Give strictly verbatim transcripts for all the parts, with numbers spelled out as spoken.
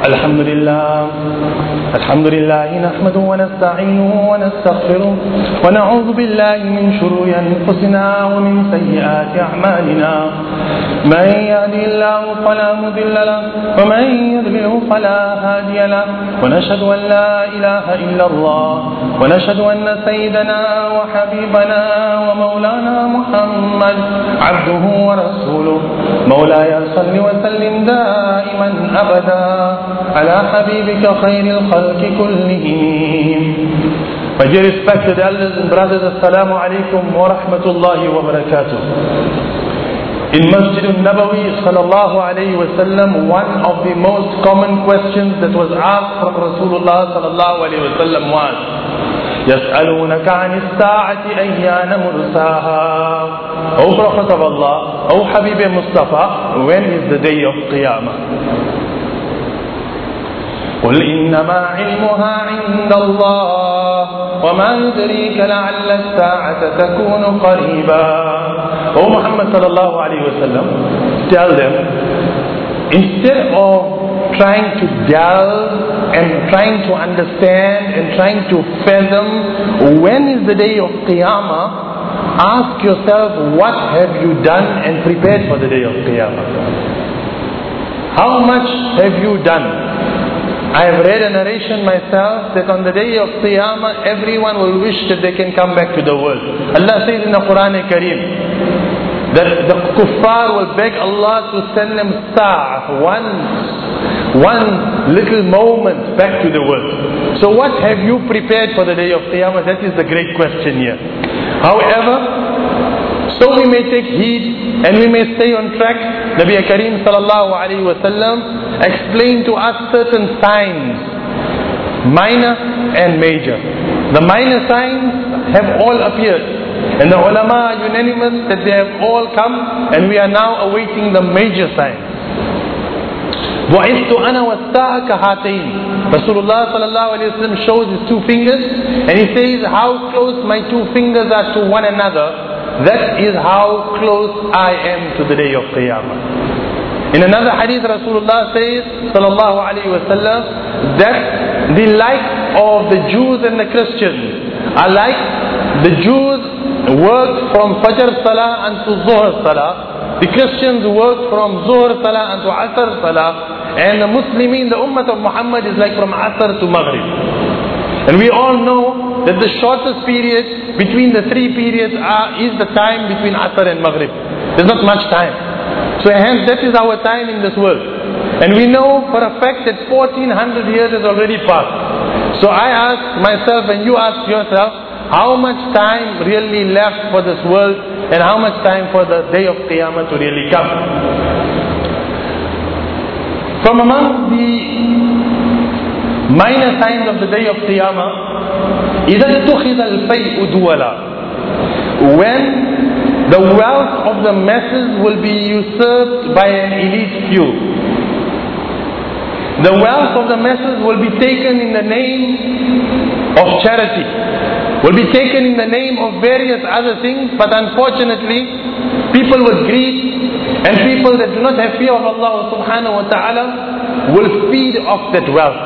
الحمد لله الحمد لله نحمده ونستعينه ونستغفره ونعوذ بالله من شرور أنفسنا ومن سيئات أعمالنا. من يهده الله فلا مضل له ومن يضلله فلا هادي له، ونشهد أن لا إله إلا الله ونشهد أن سيدنا وحبيبنا ومولانا محمد عبده ورسوله. مولاي صل وسلم دائما أبدا على حبيبك خير الخلق كلهم. My dear respected elders and brothers, Assalamu alaikum wa rahmatullahi wa barakatuh. In Masjid al-Nabawi sallallahu alayhi wa sallam, one of the most common questions that was asked from Rasulullah sallallahu alayhi wa sallam was, يَسْأَلُونَكَ عَنِ السَّاعَةِ أَيَّانَ مُرْسَاهَا. O Prophet of Allah, O Habib Mustafa, when is the day of Qiyamah? قل إنما علمها عند الله وما يدريك لعل الساعة تكون قريبا. O Muhammad sallallahu alayhi wa sallam, tell them, instead of trying to delve and trying to understand and trying to fathom when is the day of Qiyamah, ask yourself, what have you done and prepared for the day of Qiyamah? How much have you done? I have read a narration myself that on the day of Qiyamah everyone will wish that they can come back to the world. Allah says in the Quran Kareem that the kuffar will beg Allah to send them sa'ah, one, one little moment back to the world. So what have you prepared for the day of Qiyamah? That is the great question here. However, so we may take heed and we may stay on track. Nabi Kareem sallallahu alayhi wa sallam explained to us certain signs, minor and major. The minor signs have all appeared, and the ulama are unanimous that they have all come, and we are now awaiting the major signs. وَعِثْتُ أَنَا وَالسَّاعَةَ كَهَاتَيْنِ. Rasulullah sallallahu alayhi wa sallam shows his two fingers, and he says, how close my two fingers are to one another, that is how close I am to the day of Qiyamah. In another hadith, Rasulullah says, sallallahu alayhi wa sallam, that the like of the Jews and the Christians are like the Jews worked from Fajr Salah unto Zuhr Salah, the Christians worked from Zuhr Salah unto Asr Salah, and the Muslimin, the Ummah of Muhammad, is like from Asr to Maghrib. And we all know that the shortest period between the three periods are, is the time between Asr and Maghrib. There's not much time. So hence that is our time in this world. And we know for a fact that fourteen hundred years has already passed. So I ask myself and you ask yourself, how much time really left for this world and how much time for the day of Qiyamah to really come? From among the minor signs of the day of Qiyamah, إِذَا اتُّخِذَ الْفَيْءُ دُوَلًا, when the wealth of the masses will be usurped by an elite few. The wealth of the masses will be taken in the name of charity, will be taken in the name of various other things, but unfortunately people with greed and people that do not have fear of Allah subhanahu wa ta'ala will feed off that wealth.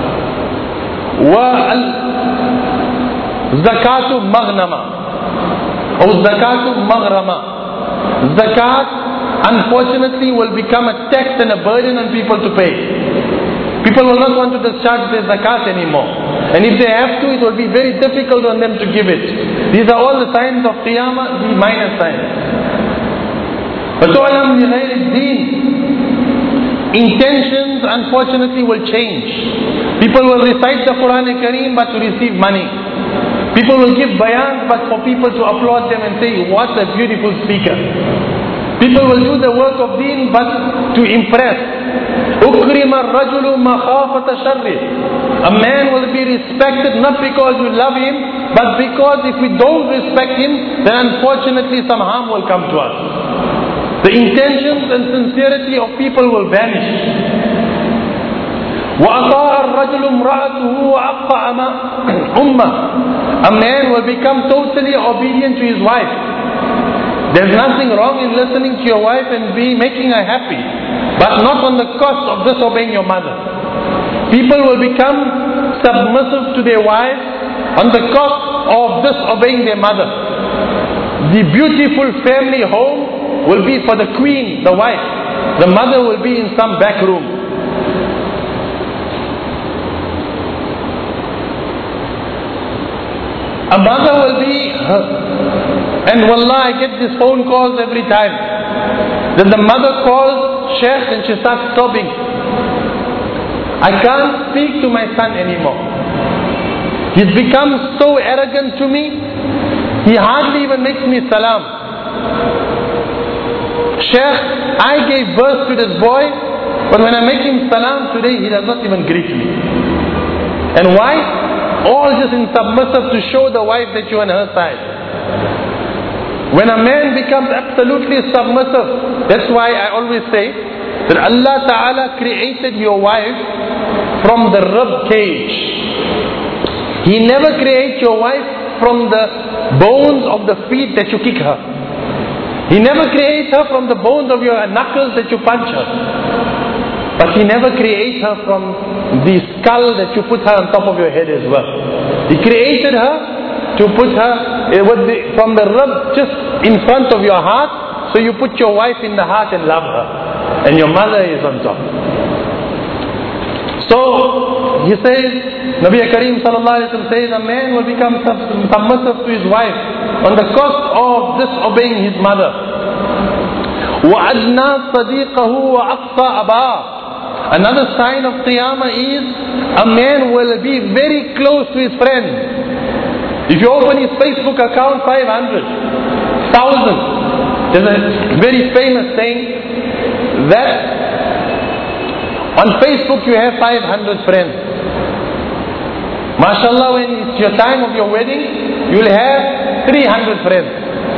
وَالزَّكَاةُ مَغْنَمًا or zakatu maghrama. Zakat, unfortunately, will become a tax and a burden on people to pay. People will not want to discharge their zakat anymore. And if they have to, it will be very difficult on them to give it. These are all the signs of Qiyamah, the minor signs. But intentions, unfortunately, will change. People will recite the Quran Kareem but to receive money. People will give bayans but for people to applaud them and say, what a beautiful speaker. People will do the work of deen but to impress. أُكْرِمَ الرَّجُلُ مَخَافَةَ شَرِّهِ. A man will be respected not because you love him, but because if we don't respect him, then unfortunately some harm will come to us. The intentions and sincerity of people will vanish. وَأَطَاعَ الرَّجُلُ امْرَأَتُهُ وَأَقْطَعَ أُمَّهُ. A man will become totally obedient to his wife. There's nothing wrong in listening to your wife and be making her happy, but not on the cost of disobeying your mother. people will become submissive to their wives on the cost of disobeying their mother. The beautiful family home will be for the queen, the wife. The mother will be in some back room. A mother will be, and wallah, I get these phone calls every time. Then the mother calls Sheikh and she starts sobbing. I can't speak to my son anymore. He's become so arrogant to me. He hardly even makes me salam. Sheikh, I gave birth to this boy, but when I make him salam today, he does not even greet me. And why? All just in submissive to show the wife that you're on her side. When a man becomes absolutely submissive, that's why I always say that Allah Ta'ala created your wife from the rib cage. He never creates your wife from the bones of the feet that you kick her. He never creates her from the bones of your knuckles that you punch her. But He never creates her from the skull that you put her on top of your head as well. He created her to put her with the, from the rib just in front of your heart. So you put your wife in the heart and love her. And your mother is on top. So he says, Nabi Kareem sallallahu alayhi wa sallam says, a man will become submissive to his wife on the cost of disobeying his mother. وَأَدْنَى صَدِيقَهُ وَأَقْصَى أَبَاهُ. Another sign of Qiyamah is a man will be very close to his friend. If you open his Facebook account, five hundred, one thousand. There's a very famous saying that on Facebook you have five hundred friends. MashaAllah, when it's your time of your wedding, you will have three hundred friends.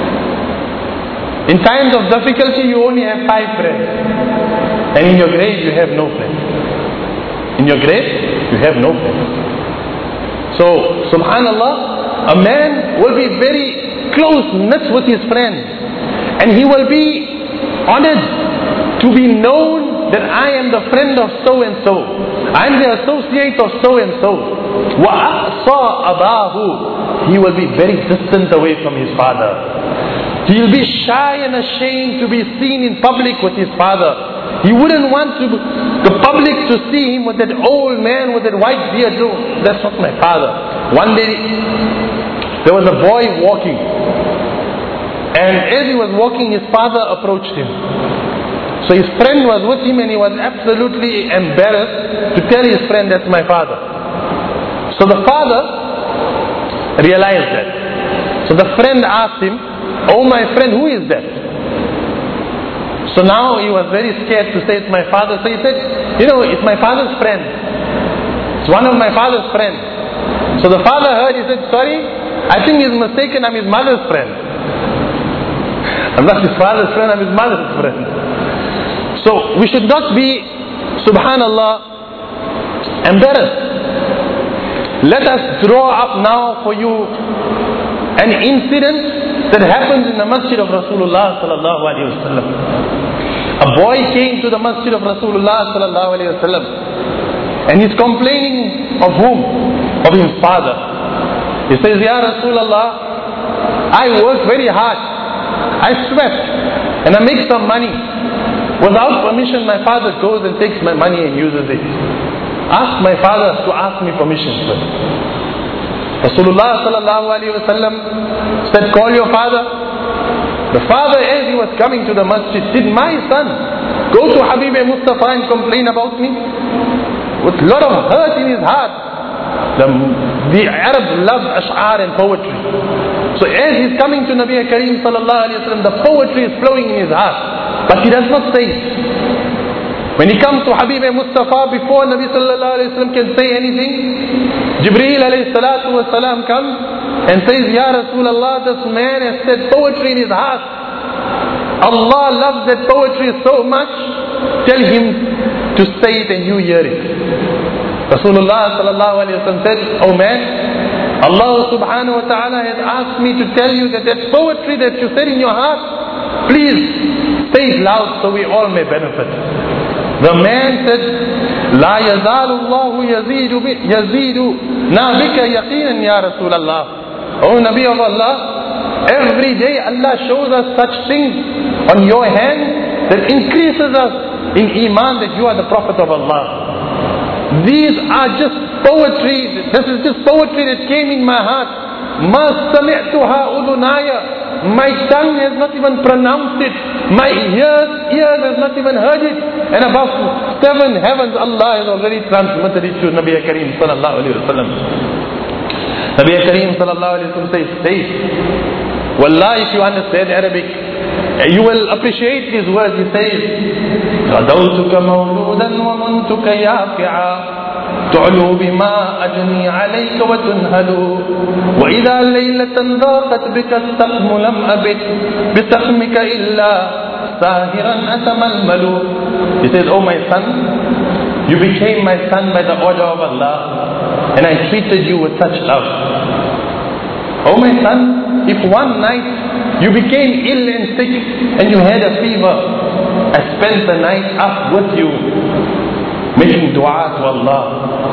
In times of difficulty, you only have five friends. And in your grave, you have no friends. In your grave, you have no friends. So, subhanallah, a man will be very close knit with his friends. And he will be honored to be known that I am the friend of so and so. I am the associate of so and so. وَأَقْصَى أَبَاهُ. He will be very distant away from his father. He will be shy and ashamed to be seen in public with his father. He wouldn't want to, the public to see him with that old man with that white beard. No, that's not my father. One day, there was a boy walking. And as he was walking, his father approached him. So his friend was with him and he was absolutely embarrassed to tell his friend, that's my father. So the father realized that. So the friend asked him, oh my friend, who is that? So now he was very scared to say it's my father. So he said, you know, it's my father's friend. It's one of my father's friends. So the father heard, he said, sorry, I think he's mistaken, I'm his mother's friend. I'm not his father's friend, I'm his mother's friend. So we should not be, subhanallah, embarrassed. Let us draw up now for you an incident that happens in the masjid of Rasulullah sallallahu alaihi wasallam. A boy came to the masjid of Rasulullah sallallahu alaihi wasallam, and he's complaining of whom? Of his father. He says, Ya Rasulullah, I work very hard. I sweat, and I make some money. Without permission, my father goes and takes my money and uses it. Ask my father to ask me permission first. Rasulullah sallallahu alaihi wasallam said, call your father. The father, as he was coming to the masjid, did my son go to Habib Mustafa and complain about me? With a lot of hurt in his heart. The, the Arab love ash'ar and poetry. So as he's coming to Nabi Kareem sallallahu alaihi wasallam, the poetry is flowing in his heart. But he does not say it. When he comes to Habib Mustafa, before Nabi sallallahu alayhi wa sallam can say anything, Jibreel alayhi salatu wa salam comes and says, Ya Rasulullah, this man has said poetry in his heart. Allah loves that poetry so much, tell him to say it and you hear it. Rasulullah sallallahu alayhi wa sallam said, oh man, Allah subhanahu wa ta'ala has asked me to tell you that that poetry that you said in your heart, please say it loud so we all may benefit. The man said, لا يزال الله يزيد يزيد نابك يقينا يا رسول الله. O Nabi of Allah, every day Allah shows us such things on your hand that increases us in iman that you are the Prophet of Allah. These are just poetry. This is just poetry that came in my heart. ما سمعتها أذناي. My tongue has not even pronounced it. My ears, ears has not even heard it. And above seven heavens, Allah has already transmitted it to Nabi Kareem sallallahu alayhi wa sallam. Nabi Kareem sallallahu alayhi wa sallam says, says, Wallah, if you understand Arabic, you will appreciate these words. He says, غدوتك مولودا ومنتك يافعا تعلو بما أجني عليك وتنهل وإذا ليلة ضاقت بك السقم لم أبت بسقمك إلا ساهرا أتململ. He says, oh my son, you became my son by the order of Allah, and I treated you with such love. Oh my son, if one night you became ill and sick and you had a fever, I spent the night up with you making dua to Allah.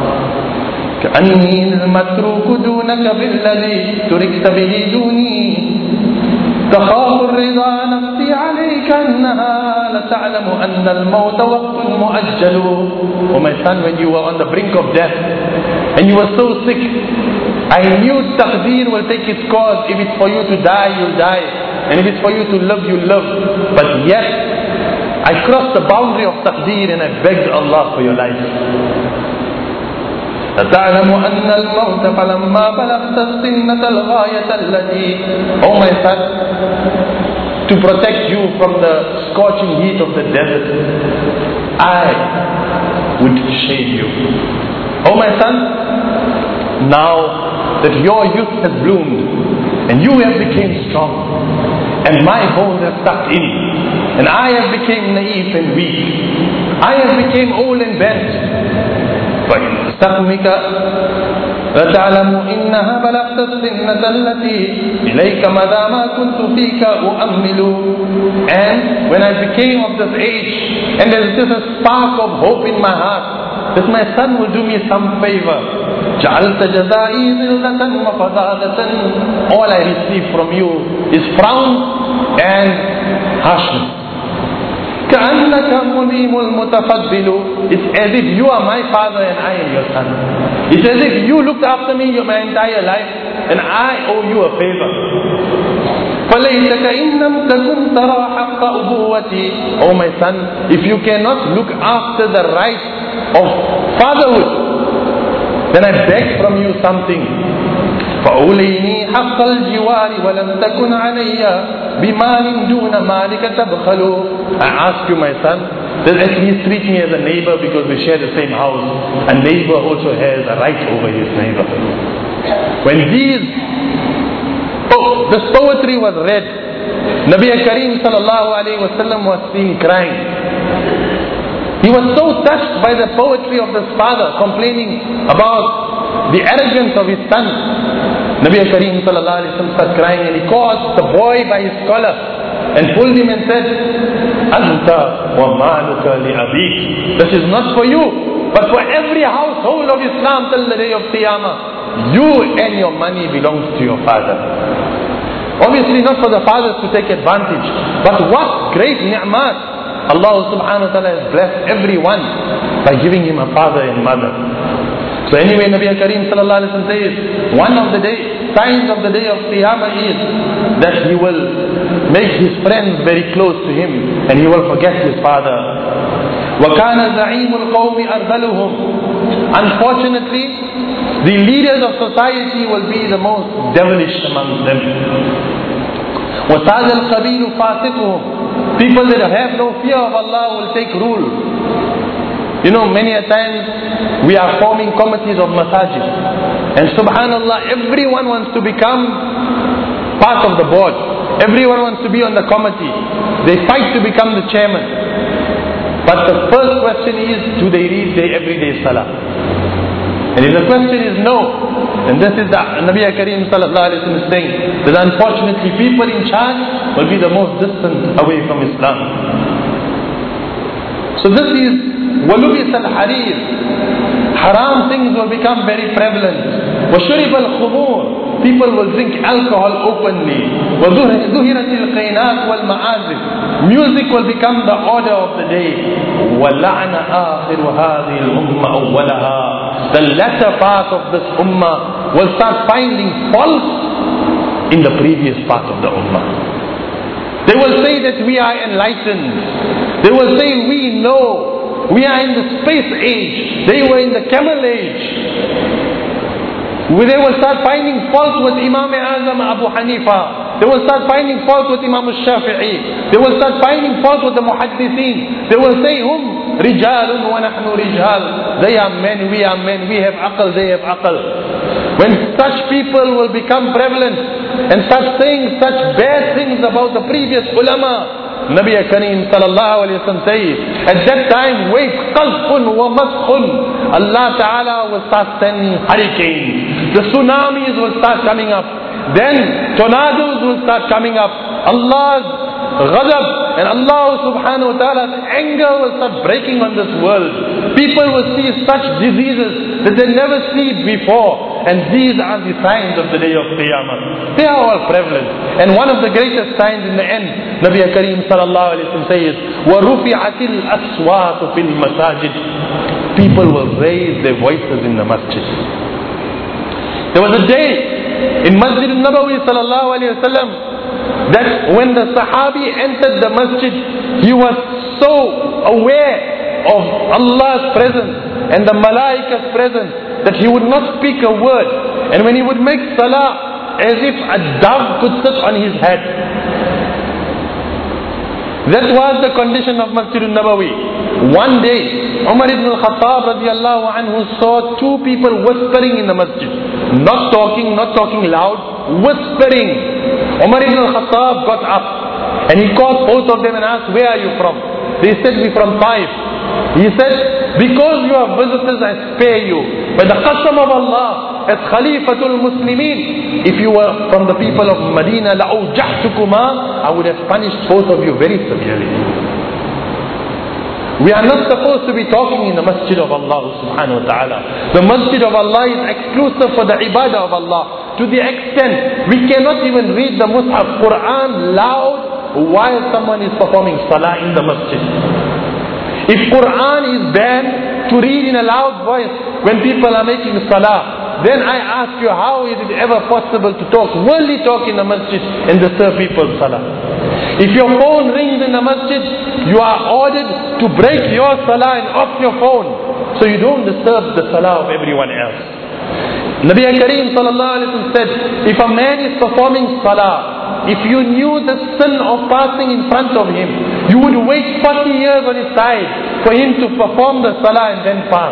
كأني المتروك دونك بالذي تركت به دوني تخاف الرضا نفسي عليك أنها لتعلم أن الموت وقت مؤجل. Oh my son, when you were on the brink of death and you were so sick, I knew taqdeer will take its course. If it's for you to die, you'll die, and if it's for you to live, you'll live. But yet I crossed the boundary of taqdeer and I begged Allah for your life. لتعلم أن الموت فلما بلغت السنة الغاية التي. Oh my son, to protect you from the scorching heat of the desert, I would shade you. Oh my son, now that your youth has bloomed and you have become strong and my bones have stuck in and I have become naive and weak, I have become old and bent, فَإِنْ لَتَعْلَمُ إِنَّهَا بَلَغْتَ السِّنَّةَ الَّتِي إِلَيْكَ مَذَا مَا كُنْتُ فِيكَ أُؤَمِّلُ. And when I became of this age and there is just a spark of hope in my heart that my son will do me some favor, جَعَلْتَ جَزَائِي ذِلَّةً وَفَضَاءَةً. All I receive from you is frown and harshness. كأنك منيم المتفضل. It's as if you are my father and I am your son. It's as if you looked after me my entire life and I owe you a favor. فليتك إن لم تكن ترى حق أبوتي. Oh my son, if you cannot look after the right of fatherhood, then I beg from you something. فأوليني حق الجوار ولم تكن علي بمال دون مالك تبخل. I ask you, my son, that at least treat me as a neighbor because we share the same house. A neighbor also has a right over his neighbor. When these, oh, this poetry was read, Nabi Kareem sallallahu alayhi wa sallam was seen crying. He was so touched by the poetry of his father, complaining about the arrogance of his son. Nabi Kareem sallallahu alayhi wa sallam started crying and he caught the boy by his collar and pulled him and said, Anta wa maluka li abik. This is not for you, but for every household of Islam till the day of Qiyamah. You and your money belongs to your father. Obviously not for the fathers to take advantage, but what great ni'mat. Allah subhanahu wa ta'ala has blessed everyone by giving him a father and mother. So anyway, Nabi Kareem sallallahu alayhi wa sallam says, one of the day, signs of the day of Qiyamah is that he will make his friends very close to him and he will forget his father. وَكَانَ زَعِيمُ الْقَوْمِ أَرْذَلُهُمْ. Unfortunately, the leaders of society will be the most devilish among them. وَسَادَ الْقَبِيلُ فَاسِقُهُمْ. People that have no fear of Allah will take rule. You know, many a times we are forming committees of masajid, and subhanallah, everyone wants to become part of the board. Everyone wants to be on the committee. They fight to become the chairman. But the first question is, do they read their everyday salah? And if the question is no, then this is the Nabi Kareem sallallahu alayhi wa sallam saying that unfortunately people in charge will be the most distant away from Islam. So this is وَلُبِسَ الْحَرِيرِ. Haram things will become very prevalent. وَشُرِبَ الْخُمُورِ. People will drink alcohol openly. وَذُهِرَتِ الْقَيْنَاتِ وَالْمَعَازِفِ. Music will become the order of the day. وَلَعْنَ آخِرُ هَذِهِ الْأُمَّةِ أَوَّلَهَا. The latter part of this ummah will start finding fault in the previous part of the ummah. They will say that we are enlightened. They will say we know. We are in the space age. They were in the camel age. They will start finding fault with Imam Azam Abu Hanifa. They will start finding fault with Imam Shafi'i. They will start finding fault with the Muhaddithin. They will say, Hum rijalun wa nahnu rijal. They are men, we are men. We have aql, they have aql. When such people will become prevalent and start saying such bad things about the previous ulama, Nabi Kareem sallallahu alayhi wa sallam says, at that time, wait, qazfun wa maskhun. Allah Ta'ala will start sending hurricanes. The tsunamis will start coming up. Then tornadoes will start coming up. Allah's ghadab and Allah subhanahu wa ta'ala's anger will start breaking on this world. People will see such diseases that they never seen before. And these are the signs of the day of Qiyamah. They are all prevalent. And one of the greatest signs in the end, Nabi Kareem sallallahu alayhi wa sallam says, وَرُفِعَتِ الْأَصْوَاتُ فِي الْمَسَاجِدِ. People will raise their voices in the masjid. There was a day in Masjid al-Nabawi sallallahu alayhi wa sallam that when the Sahabi entered the masjid, he was so aware of Allah's presence and the Malaika's presence that he would not speak a word. And when he would make salah, as if a dove could sit on his head. That was the condition of Masjid al-Nabawi. One day, Umar ibn al-Khattab radiallahu anhu saw two people whispering in the masjid. Not talking, not talking loud, whispering. Umar ibn al-Khattab got up and he called both of them and asked, where are you from? They said, we're from Taif. He said, because you are visitors, I spare you. But the qasam of Allah, as Khalifatul Muslimin, if you were from the people of Medina, لَأَوْجَحْتُكُمَا, I would have punished both of you very severely. We are not supposed to be talking in the masjid of Allah subhanahu wa ta'ala. The masjid of Allah is exclusive for the ibadah of Allah. To the extent, we cannot even read the Mus'haf Quran loud while someone is performing salah in the masjid. If Quran is banned to read in a loud voice when people are making salah, then I ask you, how is it ever possible to talk, worldly talk in the masjid and disturb people's salah? If your phone rings in the masjid, you are ordered to break your salah and off your phone, so you don't disturb the salah of everyone else. Nabi Kareem sallallahu alayhi wa sallam said, if a man is performing salah, if you knew the sin of passing in front of him, you would wait forty years on his side for him to perform the salah and then pass.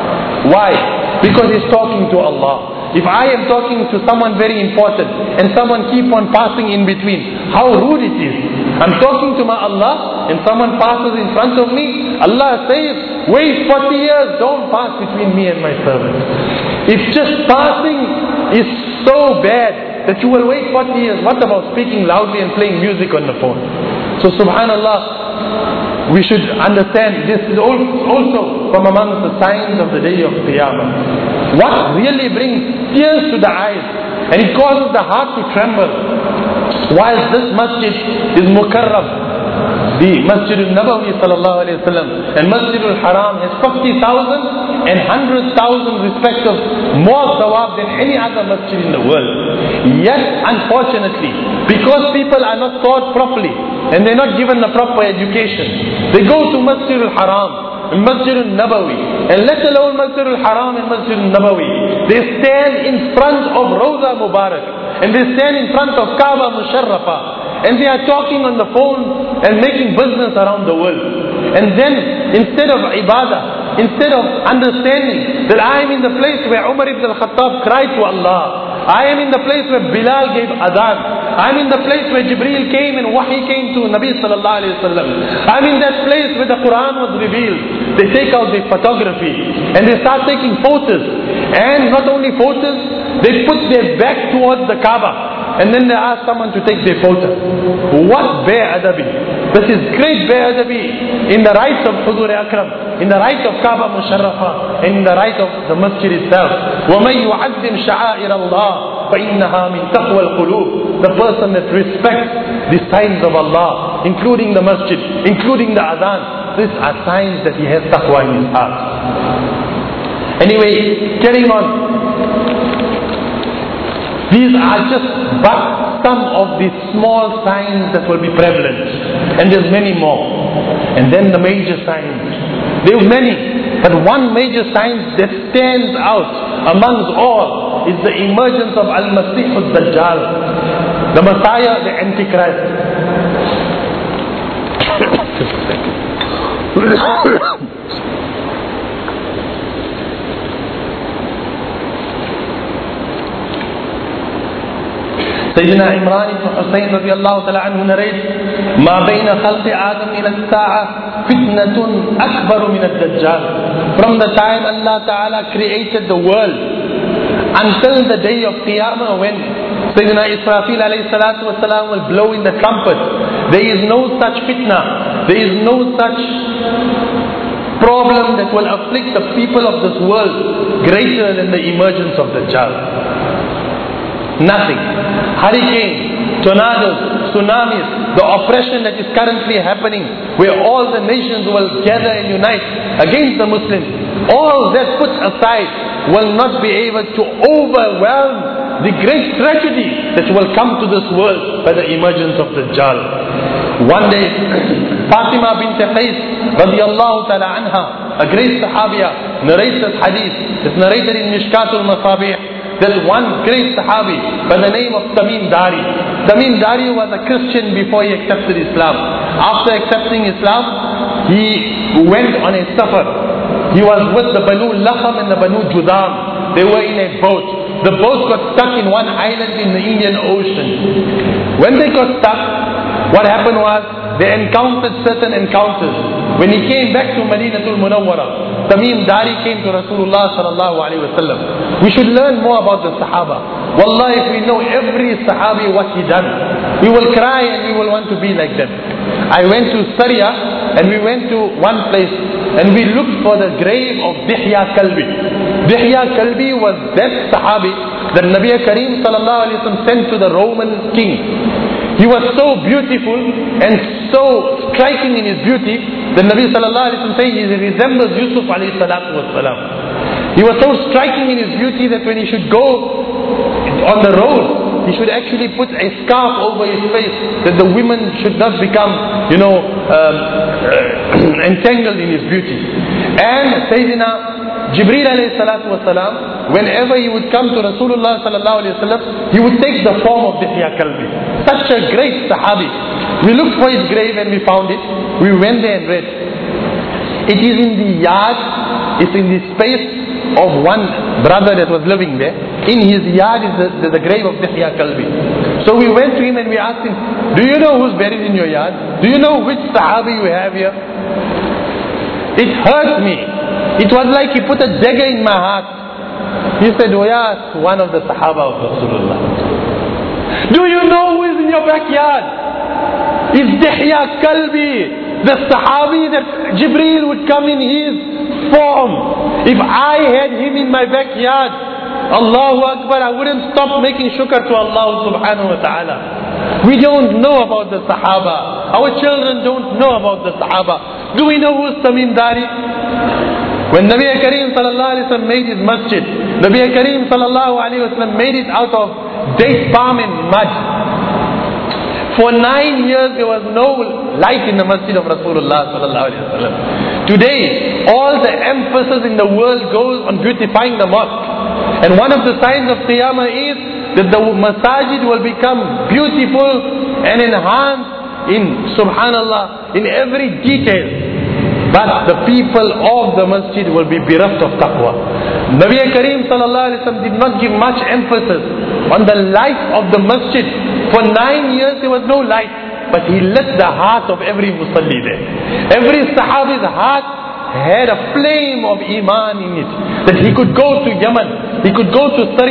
Why? Because he's talking to Allah. If I am talking to someone very important and someone keep on passing in between, how rude it is. I'm talking to my Allah and someone passes in front of me. Allah says, wait forty years, don't pass between me and my servant. If just passing is so bad that you will wait forty years, what about speaking loudly and playing music on the phone? So subhanallah, we should understand this is also from amongst the signs of the day of Qiyamah. What really brings tears to the eyes and it causes the heart to tremble, while this masjid is mukarram, the Masjid al-Nabawi sallallahu alayhi wa sallam and Masjid al-Haram has fifty thousand and one hundred thousand respective more thawab than any other masjid in the world. Yet unfortunately, because people are not taught properly and they're not given the proper education, they go to Masjid al-Haram, Masjid al-Nabawi, and let alone Masjid al-Haram and Masjid al-Nabawi, they stand in front of Rawza Mubarak and they stand in front of Kaaba Musharrafa and they are talking on the phone and making business around the world. And then instead of ibadah, instead of understanding that I am in the place where Umar ibn al-Khattab cried to Allah, I am in the place where Bilal gave adhan, I am in the place where Jibreel came and Wahi came to Nabi sallallahu alayhi wa sallam, I am in that place where the Quran was revealed. They take out their photography and they start taking photos, and not only photos, they put their back towards the Kaaba and then they ask someone to take their photo. What be'adabi! This is great be'adabi in the rights of Hudur Akram. in the right of Kaaba Musharrafa, and in the right of the masjid itself. وَمَنْ يُعَذِّمْ شَعَائِرَ اللَّهِ فَإِنَّهَا مِنْ تَقْوَى الْقُلُوبِ. The person that respects the signs of Allah, including the masjid, including the adhan, these are signs that he has taqwa in his heart. Anyway, carrying on. These are just but some of the small signs that will be prevalent. And there's many more. And then the major signs. There are many. But one major sign that stands out amongst all is the emergence of Al-Masih al-Dajjal. The Messiah, the Antichrist. Sayyidina Imran ibn Hussain radiallahu ta'ala anhu narrates, Ma bayna khalqi Adam ila as-sa'a fitnatun akbaru min ad-Dajjal. From the time Allah Ta'ala created the world until the day of Qiyamah, when Sayyidina Israfil alayhi salatu wasalam will blow in the trumpet, there is no such fitna, there is no such problem that will afflict the people of this world greater than the emergence of Dajjal. Nothing. Hurricane, tornadoes, tsunamis, the oppression that is currently happening, where all the nations will gather and unite against the Muslims, all that put aside will not be able to overwhelm the great tragedy that will come to this world by the emergence of Dajjal. One day, Fatima bint Qais radiallahu ta'ala anha, a great sahabiya, narrates this hadith. It's narrated in Mishkatul Masabih. There's one great sahabi by the name of Tamim Dari. Tamim Dari was a Christian before he accepted Islam. After accepting Islam, he went on a safar. He was with the Banu Lakham and the Banu Judam. They were in a boat. The boat got stuck in one island in the Indian Ocean. When they got stuck, what happened was, they encountered certain encounters. When he came back to Madinatul Munawwara, Tamim Dari came to Rasulullah sallallahu alaihi wasallam. We should learn more about the Sahaba. Wallah, if we know every Sahabi what he done, we will cry and we will want to be like them. I went to Syria and we went to one place and we looked for the grave of Dihya Kalbi. Dihya Kalbi was that Sahabi that Nabi Kareem sallallahu alaihi wasallam sent to the Roman king. He was so beautiful and so striking in his beauty that Nabi sallallahu alaihi wasallam said he resembles Yusuf alayhi salatu wasalam. He was so striking in his beauty that when he should go on the road, he should actually put a scarf over his face that the women should not become, you know, um, entangled in his beauty. And Sayyidina Jibreel alayhi salatu wasalam, whenever he would come to Rasulullah sallallahu alayhi wasallam, he would take the form of Dihya Kalbi. Such a great sahabi. We looked for his grave and we found it. We went there and read. It is in the yard, it's in the space of one brother that was living there. In his yard is the, the, the grave of Dihya Kalbi. So we went to him and we asked him, do you know who's buried in your yard? Do you know which sahabi you have here? It hurt me. It was like he put a dagger in my heart. He said, oh yes, one of the Sahaba of Rasulullah. Do you know who is in your backyard? It's Dihya Kalbi, the Sahabi that Jibreel would come in his form. If I had him in my backyard, Allahu Akbar, I wouldn't stop making shukr to Allah subhanahu wa ta'ala. We don't know about the Sahaba. Our children don't know about the Sahaba. Do we know who's Tamim Dari? When Nabi Kareem sallallahu alayhi wa sallam made his masjid, Nabi Kareem sallallahu alayhi wa sallam made it out of date palm and mud. For nine years there was no light in the masjid of Rasulullah sallallahu alayhi wa sallam. Today, all the emphasis in the world goes on beautifying the mosque. And one of the signs of Qiyamah is that the masajid will become beautiful and enhanced in, subhanallah, in every detail. But the people of the masjid will be bereft of taqwa. Nabi Kareem sallallahu alayhi wa sallam did not give much emphasis on the light of the masjid. For nine years there was no light, but he lit the heart of every musalli there. Every sahabi's heart had a flame of iman in it, that he could go to Yemen, he could go to Syria,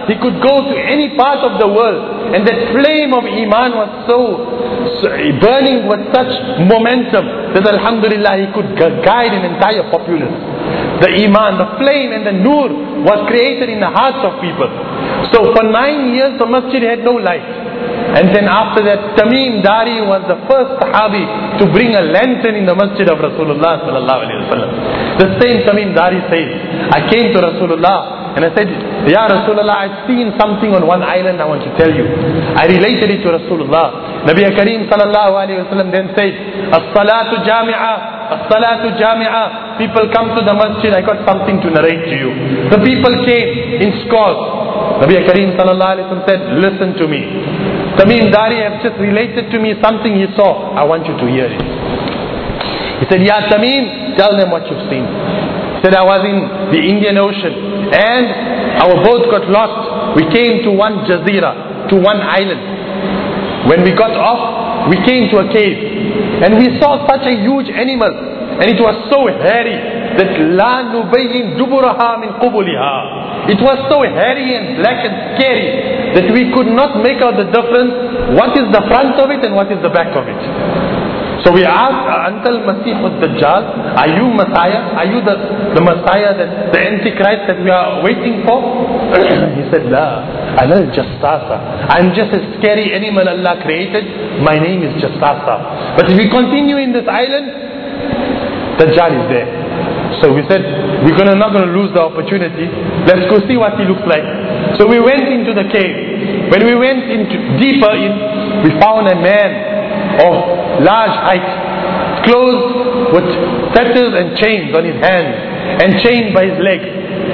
he could go to any part of the world, and that flame of Iman was so, so burning with such momentum that alhamdulillah he could gu- guide an entire populace. The Iman, the flame and the nur was created in the hearts of people. So for nine years the masjid had no light. And then after that, Tamim Dari was the first Sahabi to bring a lantern in the masjid of Rasulullah sallallahu alaihi wasallam. The same Tamim Dari says, I came to Rasulullah and I said, Ya Rasulullah, I've seen something on one island, I want to tell you. I related it to Rasulullah. Nabi Kareem sallallahu alaihi wasallam then said, As-salatu jami'ah, As-salatu jami'ah. People come to the masjid, I got something to narrate to you. The people came in scores. Nabi Kareem sallallahu alaihi wasallam said, listen to me. Tamim Dari has just related to me something he saw. I want you to hear it. He said, Ya Tamim, tell them what you've seen. He said, I was in the Indian Ocean and our boat got lost. We came to one jazira, to one island. When we got off, we came to a cave and we saw such a huge animal, and it was so hairy that la nubayyin duburaha min qubuliha. It was so hairy and black and scary that we could not make out the difference, what is the front of it and what is the back of it. So we asked, Antal Masih al-Dajjal, are you Messiah? Are you the, the Messiah, that, the Antichrist that we are waiting for? He said, La, ana al-Jassasa. I'm just a scary animal Allah created. My name is Jassasa. But if we continue in this island, Dajjal is there. So we said, we're gonna, not going to lose the opportunity. Let's go see what he looks like. So we went into the cave. When we went into deeper in, we found a man of large height, clothed with fetters and chains on his hands, and chained by his legs.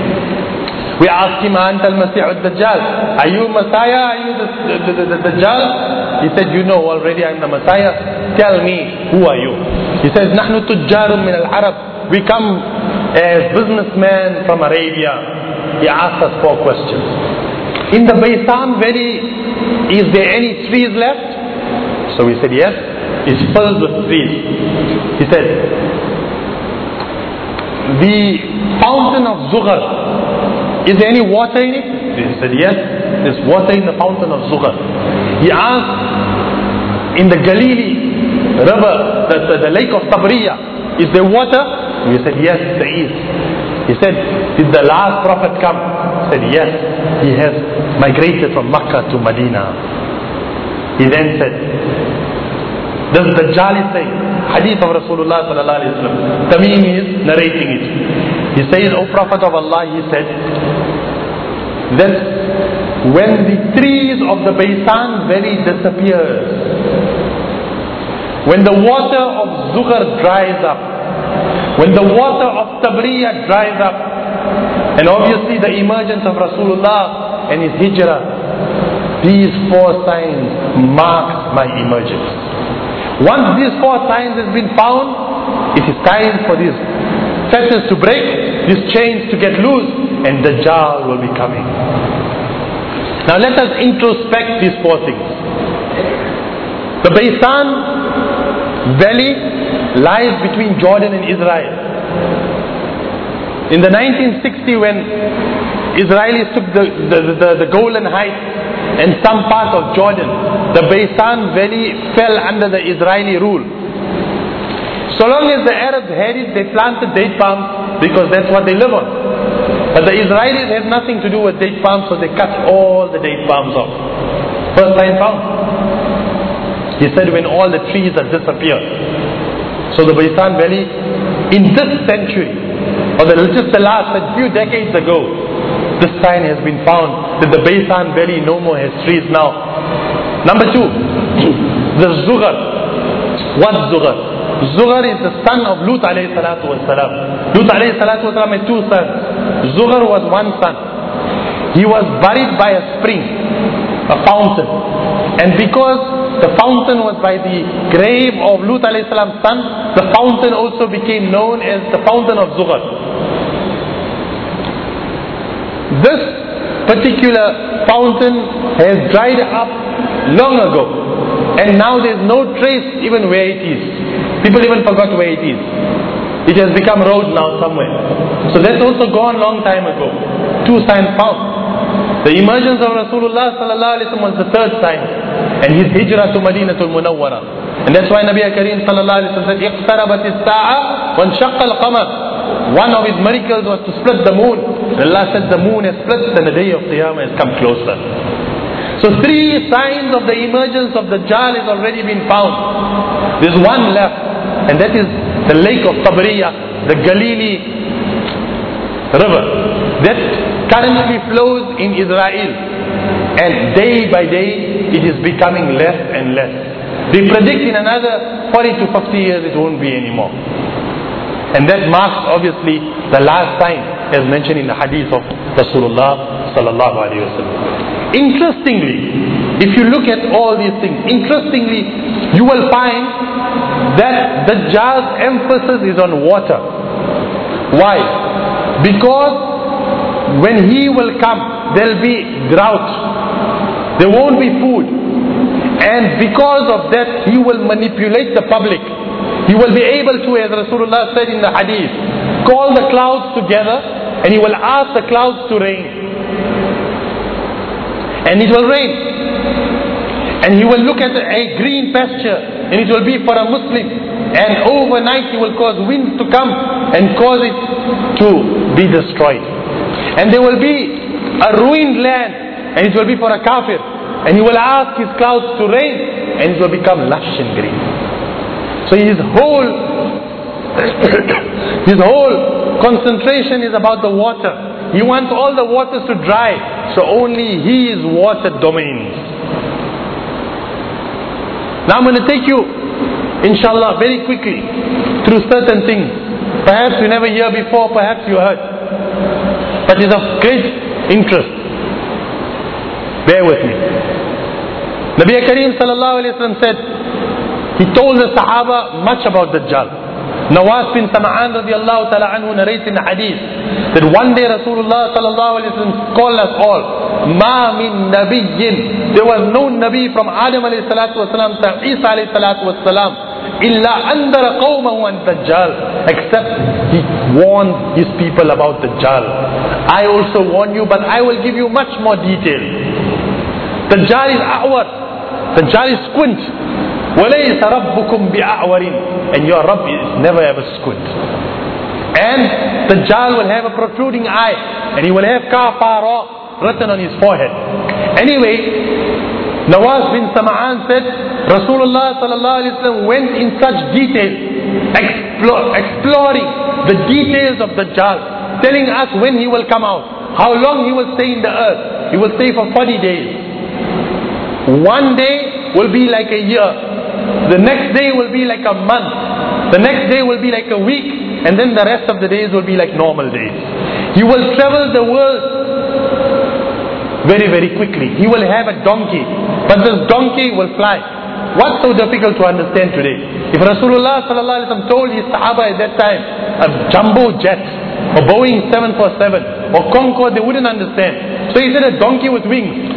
We asked him, Anta al-Masih al-Dajjal, are you Messiah? Are you the, the, the, the, the Dajjal? He said, you know already I'm the Messiah. Tell me, who are you? He says, Nahnu tujjarum min al-Arab. We come as businessmen from Arabia. He asked us four questions. In the Baysan Valley, is there any trees left? So we said, yes, it's filled with trees. He said, the fountain of Zughar, is there any water in it? He said, yes, there's water in the fountain of Zughar. He asked, in the Galilee river, the, the, the lake of Tabriya, is there water? We said, yes, there is. He said, did the last prophet come? He said, yes, he has migrated from Makkah to Medina. He then said, this is the Dajjal is saying, hadith of Rasulullah sallallahu alaihi wasallam. Tamim is narrating it. He says, O Prophet of Allah, he said, that when the trees of the Baysan Valley disappears, when the water of Zughar dries up, when the water of Tabriya dries up, and obviously the emergence of Rasulullah and his hijrah, these four signs mark my emergence. Once these four signs have been found, it is time for these fetters to break, these chains to get loose, and Dajjal will be coming. Now let us introspect these four things. The Baysan Valley lies between Jordan and Israel. In the nineteen sixty, when Israelis took the, the, the, the Golan Heights and some parts of Jordan, the Baysan Valley fell under the Israeli rule. So long as the Arabs had it, they planted date palms because that's what they live on. But the Israelis had nothing to do with date palms, so they cut all the date palms off. First time found. He said when all the trees have disappeared. So the Baysan Valley, in this century, or the, just the last a few decades ago, this sign has been found that the Baysan Valley no more has trees now. Number two, the Zughar. What Zughar? Zughar is the son of Lut alayhi salatu wasalam. Lut alayhi salatu wasalam had two sons. Zughar was one son. He was buried by a spring, a fountain. And because the fountain was by the grave of Lut alayhi salam's son, the fountain also became known as the fountain of Zughar. This particular fountain has dried up long ago, and now there's no trace even where it is. People even forgot where it is. It has become road now somewhere. So that's also gone long time ago. Two signs found. The emergence of Rasulullah sallallahu alaihi wasallam was the third sign, and his hijrah to Madinatul Munawwara. And that's why Nabi Kareem sallallahu alaihi wasallam said, "Iqtarabat as-sa'a wa inshaqqa al-qamar." One of his miracles was to split the moon. And Allah said the moon has split and the day of Qiyamah has come closer. So three signs of the emergence of Dajjal has already been found. There's one left, and that is the lake of Tabriya, the Galilee river that currently flows in Israel, and day by day it is becoming less and less. They predict in another forty to fifty years it won't be anymore. And that marks obviously the last sign as mentioned in the hadith of Rasulullah sallallahu alaihi wasallam. Interestingly, if you look at all these things, interestingly you will find that Dajjal's emphasis is on water. Why? Because when he will come, there will be drought. There won't be food. And because of that, he will manipulate the public. He will be able to, as Rasulullah said in the hadith, call the clouds together and he will ask the clouds to rain. And it will rain. And he will look at a green pasture and it will be for a Muslim. And overnight he will cause winds to come and cause it to be destroyed. And there will be a ruined land and it will be for a kafir. And he will ask his clouds to rain and it will become lush and green. So his whole his whole concentration is about the water. He wants all the waters to dry, so only his water domains. Now I'm going to take you, inshallah, very quickly through certain things. Perhaps you never hear before, perhaps you heard, but it's of great interest. Bear with me. Nabi Kareem sallallahu alayhi wa sallam said, he told the Sahaba much about Dajjal. Nawas bin Sam'an radiallahu ta'ala anhu narrates in the hadith that one day Rasulullah sallallahu alayhi wa sallam called us all, Ma min nabiyyin. There was no Nabi from Adam alayhi salatu wasalam to Isa alayhi salatu wasalam illa andara qawmahu an Dajjal, except he warned his people about Dajjal. I also warn you, but I will give you much more detail. Dajjal is a'war. Dajjal is squint. وَلَيْسَ رَبُّكُمْ بِأَعْوَرٍ. And your Rabb is never ever squint. And Dajjal will have a protruding eye, and he will have kafara written on his forehead. Anyway, Nawas bin Sam'an said, Rasulullah sallallahu alaihi wasallam went in such detail, explore, exploring the details of Dajjal, telling us when he will come out, how long he will stay in the earth. He will stay for forty days. One day will be like a year. The next day will be like a month. The next day will be like a week. And then the rest of the days will be like normal days. He will travel the world very, very quickly. He will have a donkey. But this donkey will fly. What's so difficult to understand today? If Rasulullah sallallahu alaihi wasallam told his Sahaba at that time, a jumbo jet, or Boeing seven forty-seven, or Concorde, they wouldn't understand. So he said a donkey with wings.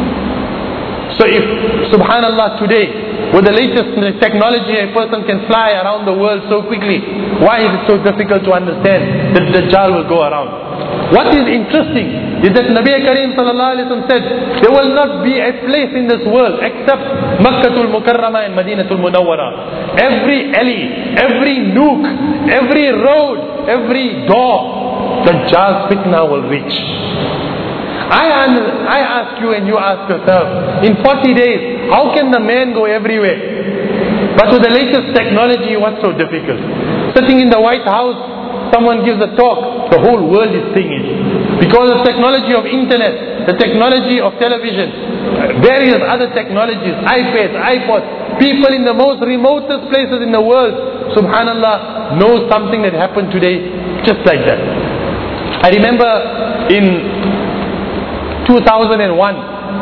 So if, subhanallah, today, with the latest technology, a person can fly around the world so quickly, why is it so difficult to understand that Dajjal will go around? What is interesting is that Nabi Kareem sallallahu alaihi wasallam said, there will not be a place in this world except Makkatul Mukarramah and Madinatul Munawwara. Every alley, every nook, every road, every door, Dajjal's fitna will reach. I, I ask you and you ask yourself, in forty days, how can the man go everywhere? But with the latest technology, what's so difficult? Sitting in the White House, someone gives a talk, the whole world is seeing it. Because the technology of internet, the technology of television, various other technologies, iPads, iPods, people in the most remotest places in the world, subhanallah, know something that happened today, just like that. I remember in two thousand one,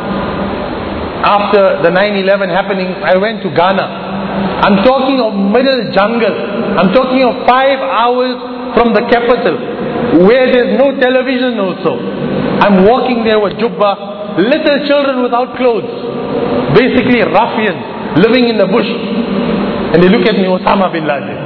after the nine eleven happenings, I went to Ghana. I'm talking of middle jungle. I'm talking of five hours from the capital, where there's no television also. I'm walking there with jubba, little children without clothes, basically ruffians living in the bush. And they look at me, Osama bin Laden.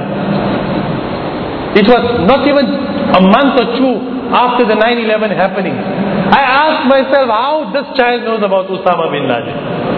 It was not even a month or two after the nine eleven happenings. I ask myself how this child knows about Osama bin Laden.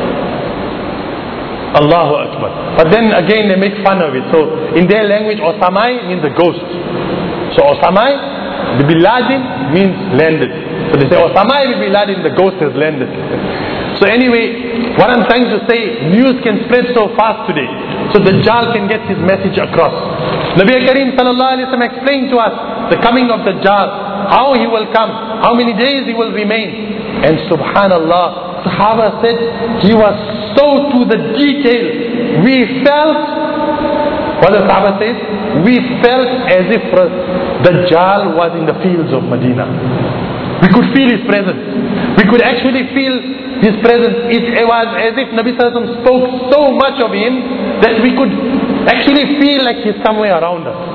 Allahu Akbar. But then again they make fun of it. So in their language, Osamai means a ghost. So Osamai, the bin Laden means landed. So they say Osamai bin Laden, the ghost has landed. So anyway, what I'm trying to say, news can spread so fast today. So Dajjal can get his message across. Nabi Kareem sallallahu alayhi wa sallam explained to us the coming of Dajjal, how he will come, how many days he will remain. And subhanallah, Sahaba said he was so to the detail. We felt, what the Sahaba says, we felt as if Dajjal was in the fields of Medina. We could feel his presence. We could actually feel his presence. It was as if Nabi Sallallahu Alaihi Wasallam spoke so much of him that we could actually feel like he's somewhere around us.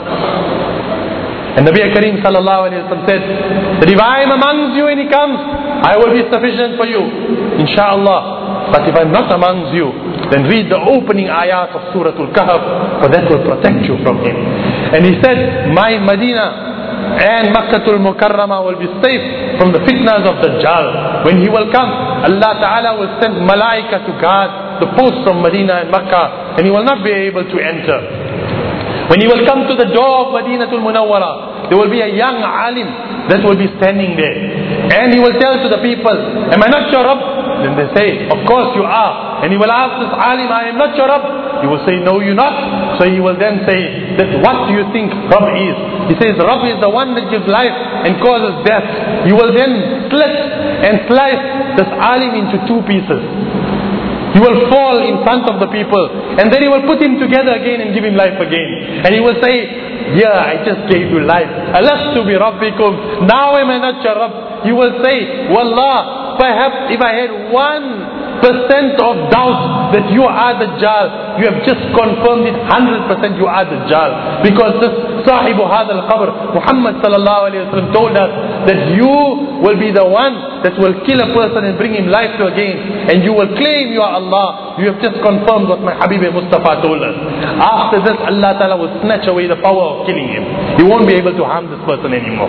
And Nabi Kareem Sallallahu Alaihi Wasallam said that if I am amongst you when he comes, I will be sufficient for you, inshallah. But if I'm not amongst you, then read the opening ayat of Surah Al-Kahf, for that will protect you from him. And he said, my Medina and Makkatul Mukarramah will be safe from the fitnas of Dajjal. When he will come, Allah Ta'ala will send malaika to guard the posts of Medina and Makkah, and he will not be able to enter. When he will come to the door of Madinatul Munawwara, there will be a young alim that will be standing there. And he will tell to the people, am I not your Rabb? Then they say, of course you are. And he will ask this alim, I am not your Rabb. He will say, no, you're not. So he will then say, that what do you think Rabb is? He says, Rabb is the one that gives life and causes death. You will then split and slice this alim into two pieces. He will fall in front of the people, and then he will put him together again and give him life again. And he will say, yeah, I just gave you life. Alastu bi Rabbikum. Now am I not your Rabb? You will say, Wallah, perhaps if I had one percent of doubt that you are Dajjal, you have just confirmed it one hundred percent you are Dajjal. Because this Sahibu Hadha al-Qabr, Muhammad sallallahu alayhi wa sallam told us that you will be the one that will kill a person and bring him life to again. And you will claim you are Allah. You have just confirmed what my Habib Mustafa told us. After this, Allah Ta'ala will snatch away the power of killing him. He won't be able to harm this person anymore.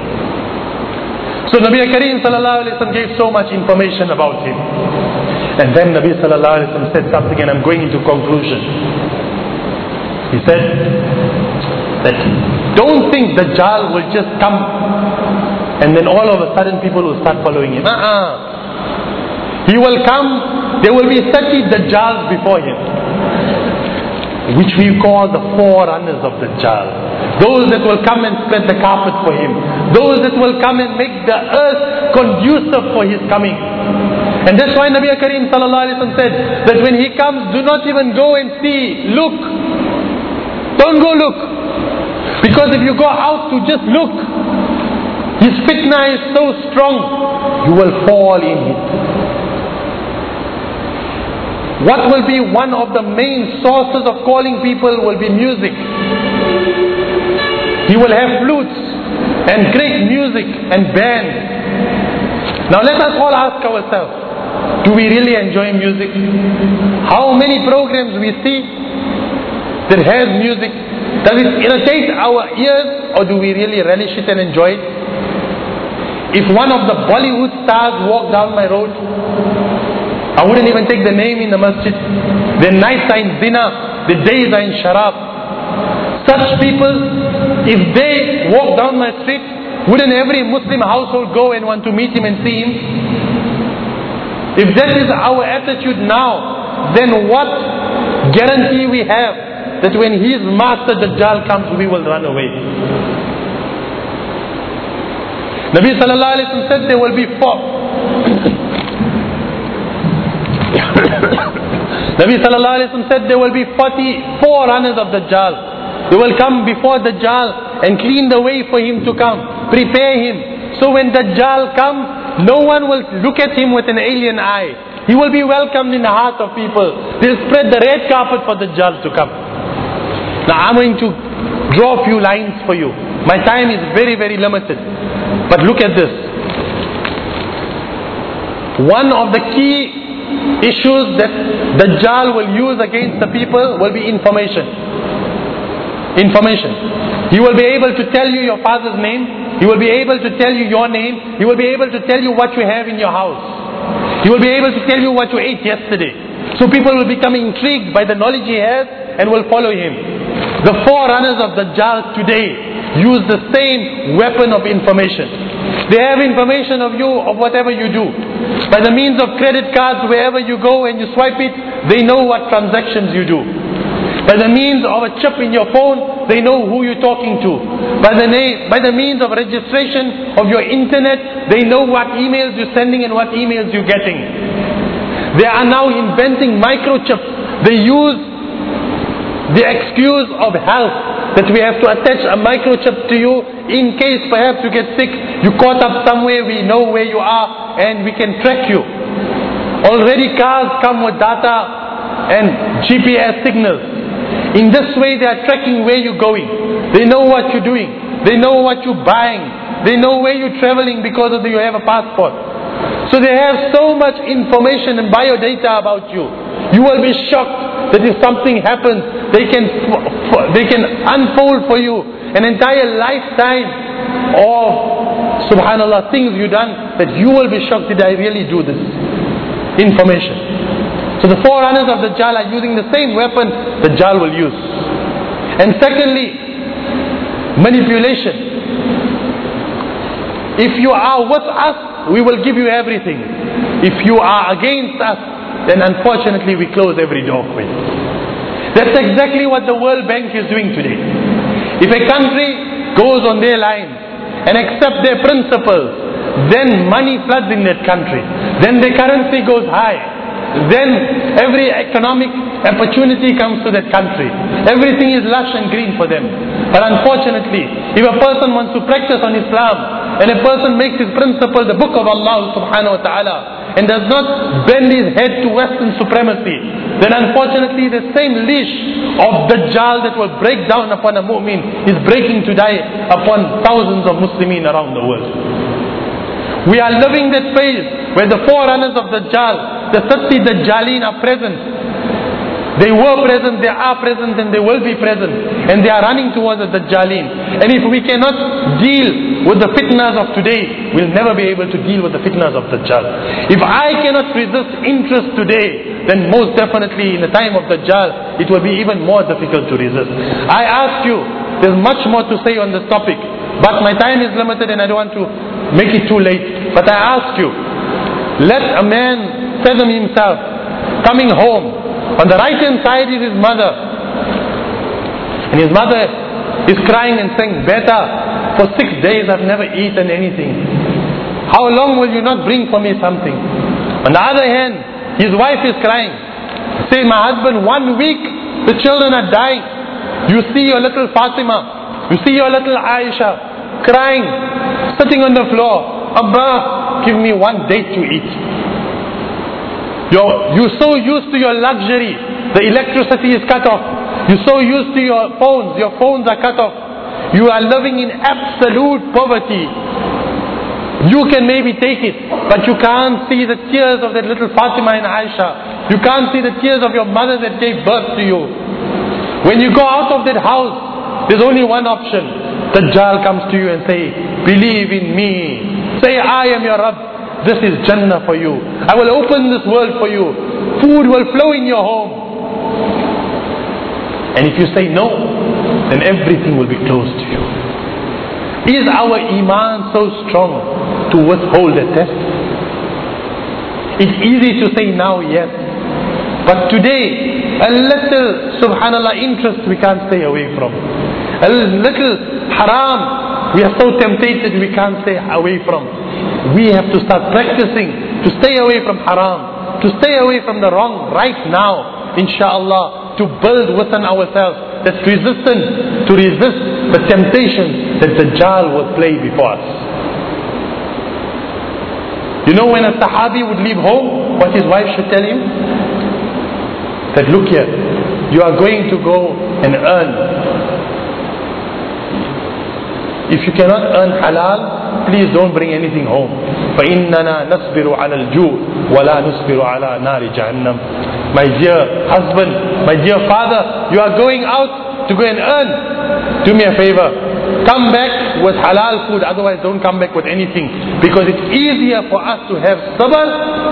So Nabi Kareem sallallahu alayhi wa sallam gave so much information about him. And then Nabi sallallahu alayhi wa sallam said something, and I'm going into conclusion. He said that don't think Dajjal will just come and then all of a sudden people will start following him. Uh-uh. He will come, there will be thirty Dajjals before him, which we call the forerunners of Dajjal. Those that will come and spread the carpet for him. Those that will come and make the earth conducive for his coming. And that's why Nabi Kareem sallallahu alayhi wa sallam said that when he comes, do not even go and see, look. Don't go look. Because if you go out to just look, his fitna is so strong, you will fall in it. What will be one of the main sources of calling people will be music. He will have flutes and great music and bands. Now let us all ask ourselves, do we really enjoy music? How many programs we see that has music? Does it irritate our ears, or do we really relish it and enjoy it? If one of the Bollywood stars walked down my road, I wouldn't even take the name in the masjid. Their nights are in zina, their days are in sharab. Such people, if they walk down my street, wouldn't every Muslim household go and want to meet him and see him? If that is our attitude now, then what guarantee we have that when his master Dajjal comes, we will run away? Nabi sallallahu alayhi wa sallam said there will be four. Nabi sallallahu alayhi wa sallam said there will be forty-four runners of Dajjal. They will come before Dajjal and clean the way for him to come, prepare him. So when Dajjal comes, no one will look at him with an alien eye. He will be welcomed in the heart of people. They'll spread the red carpet for Dajjal to come. Now I'm going to draw a few lines for you. My time is very, very limited. But look at this. One of the key issues that Dajjal will use against the people will be information. information. He will be able to tell you your father's name. He will be able to tell you your name. He will be able to tell you what you have in your house. He will be able to tell you what you ate yesterday. So people will become intrigued by the knowledge he has and will follow him. The forerunners of Dajjal today use the same weapon of information. They have information of you, of whatever you do. By the means of credit cards, wherever you go and you swipe it, they know what transactions you do. By the means of a chip in your phone, they know who you're talking to. By the, na- by the means of registration of your internet, they know what emails you're sending and what emails you're getting. They are now inventing microchips. They use the excuse of health, that we have to attach a microchip to you in case perhaps you get sick, you caught up somewhere, we know where you are and we can track you. Already cars come with data and G P S signals. In this way they are tracking where you're going. They know what you're doing. They know what you're buying. They know where you're traveling because of the, you have a passport. So they have so much information and biodata about you. You will be shocked that if something happens, they can they can unfold for you an entire lifetime of, subhanallah, things you've done that you will be shocked, did I really do this? Information. So the forerunners of Dajjal are using the same weapon Dajjal will use. And secondly, manipulation. If you are with us, we will give you everything. If you are against us, then unfortunately we close every door for you. That's exactly what the World Bank is doing today. If a country goes on their lines and accepts their principles, then money floods in that country. Then the currency goes high. Then every economic opportunity comes to that country. Everything is lush and green for them. But unfortunately, if a person wants to practice on Islam, and a person makes his principle the book of Allah subhanahu wa ta'ala, and does not bend his head to Western supremacy, then unfortunately the same leash of Dajjal that will break down upon a mu'min is breaking today upon thousands of Muslimin around the world. We are living that phase where the forerunners of Dajjal, the thirty Dajjalin are present. They were present, they are present, and they will be present. And they are running towards the Dajjalin. And if we cannot deal with the fitnas of today, we'll never be able to deal with the fitnas of Dajjal. If I cannot resist interest today, then most definitely in the time of Dajjal, it will be even more difficult to resist. I ask you, there's much more to say on this topic, but my time is limited and I don't want to make it too late. But I ask you, let a man fathom himself coming home. On the right hand side is his mother. And his mother is crying and saying, "Beta, for six days I've never eaten anything. How long will you not bring for me something?" On the other hand, his wife is crying. Say, "My husband, one week the children are dying. You see your little Fatima, you see your little Aisha crying, sitting on the floor. Abba, give me one date to eat." You're, you're so used to your luxury. The electricity is cut off. You're so used to your phones. Your phones are cut off. You are living in absolute poverty. You can maybe take it, but you can't see the tears of that little Fatima and Aisha. You can't see the tears of your mother that gave birth to you. When you go out of that house, there's only one option. Dajjal comes to you and say, "Believe in me. Say, I am your Rabb. This is Jannah for you. I will open this world for you. Food will flow in your home." And if you say no, then everything will be closed to you. Is our Iman so strong to withhold a test? It's easy to say now, yes. But today, a little, subhanallah, interest we can't stay away from. A little haram, we are so tempted we can't stay away from. We have to start practicing to stay away from haram, to stay away from the wrong right now, inshallah, to build within ourselves that resistance, to resist the temptation that Dajjal will play before us. You know, when a Sahabi would leave home, what his wife should tell him? That, "Look here, you are going to go and earn. If you cannot earn halal, please don't bring anything home. فَإِنَّنَا نَصْبِرُ عَلَى الْجُوعِ وَلَا نُصْبِرُ عَلَى نَارِ جَهَنَّمَ." My dear husband, my dear father, you are going out to go and earn. do me a favor, come back with halal food, otherwise don't come back with anything, because it's easier for us to have sabr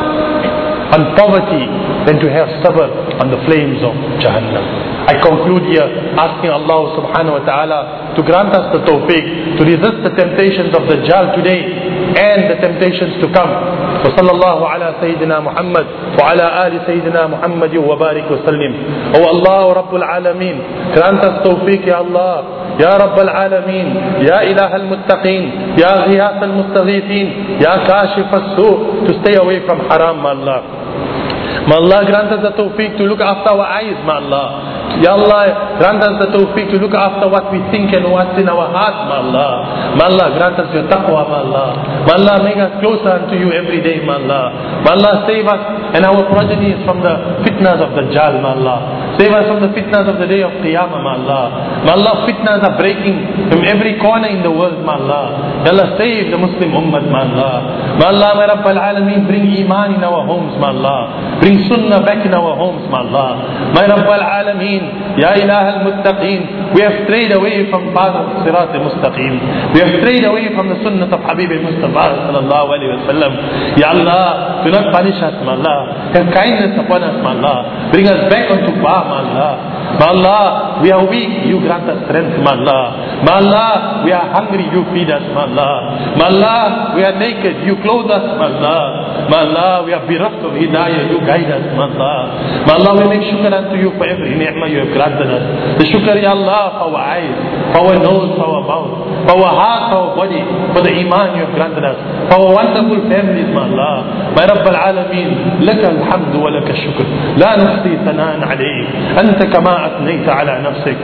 on poverty than to have sabr on the flames of Jahannam. I conclude here asking Allah subhanahu wa ta'ala to grant us the tawfiq to resist the temptations of Dajjal today and the temptations to come. وصلى الله على سيدنا محمد وعلى آل سيدنا محمد وبارك وسلم. Oh Allah رب العالمين, grant us tawfiq ya Allah, يا رب العالمين, يا إله المتقين, يا غياث المستغيثين, يا كاشف السوء, to stay away from haram, ma Allah. May Allah grant us the tawfiq to look after our eyes, ma Allah. Ya Allah, grant us the tawfiq to look after what we think and what's in our heart, ma Allah. Ma Allah, grant us your taqwa, ma Allah. Ma Allah, make us closer unto you every day, ma Allah. Ma Allah, save us and our progenies from the fitnas of Dajjal, ma Allah. Save us from the fitnas of the day of Qiyamah, ma Allah. Ma Allah, fitnas are breaking from every corner in the world, ma Allah. Ya Allah, save the Muslim ummah, ma Allah. Ma Allah, my Rabb al-Alameen, bring iman in our homes, ma Allah. Bring sunnah back in our homes, ma Allah. My Rabb al-Alameen, Ya Ilah al-Muttaqeen, we have strayed away from path of Sirat al-Mustaqeen. We have strayed away from the sunnah of Habib al-Mustafa sallallahu alayhi wa sallam. Ya Allah, do not punish us, ma Allah. Have kindness upon us, ma Allah. Bring us back onto path, ma Allah. Ma Allah, we are weak, you grant us strength, ma Allah. Ma Allah, we are hungry, you feed us, ma Allah. Ma Allah, we are naked, you clothe us, ma Allah. Ma Allah, we are bereft of hidayah, you guide us, ma Allah. Ma Allah, we make shukr unto you for every ni'mah you have granted us. The shukr, Ya Allah, for our eyes, for our nose, for our mouth, for our heart, for our body, for the iman you have granted us, for our wonderful families, ma Allah. My Rabb al-Alameen, laka alhamdu wa laka shukr. La nafsi thanaan alayk. Anta kama athnayta ala nafsik.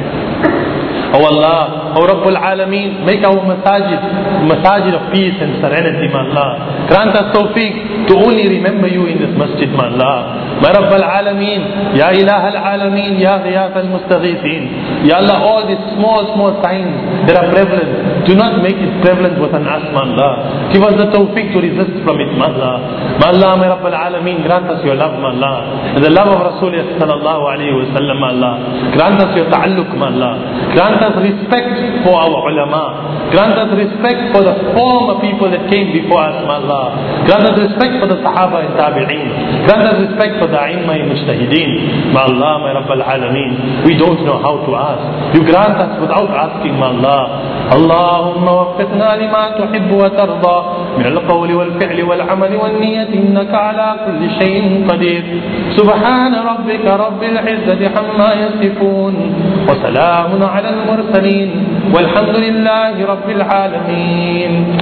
Oh Allah, oh Rabbul Alameen, make our masajid, masajid of peace and serenity, ma Allah. Grant us tawfiq to only remember you in this masjid, ma Allah. My Rabbul Alameen, Ya Ilah al-Alameen, Ya Ghiyath al-Mustaghithin. Ya Allah, all these small, small signs that are prevalent, do not make it prevalent within us, ma Allah. Give us the tawfiq to resist from it, ma Allah. Ma Allah, my Rabbul Alameen, grant us your love, ma Allah. And the love of Rasulullah sallallahu alayhi wa sallam, ma Allah. Grant us your ta'alluq, ma Allah. Grant us respect for our ulama. Grant us respect for the former people that came before us, ma Allah. Grant us respect for the Sahaba and Tabi'een. Grant us respect for the A'immah and Mujtahideen. Ma Allah, my Rabb al-Alameen, we don't know how to ask. You grant us without asking, ma Allah. اللهم وفقنا لما تحب وترضى من القول والفعل والعمل والنية إنك على كل شيء قدير. سبحان ربك رب العزة عما يصفون وسلام على المرسلين والحمد لله رب العالمين.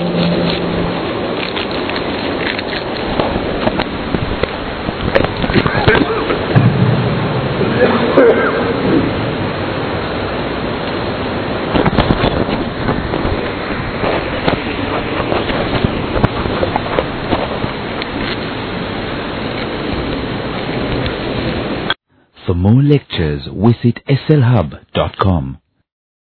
For more lectures, visit S L hub dot com.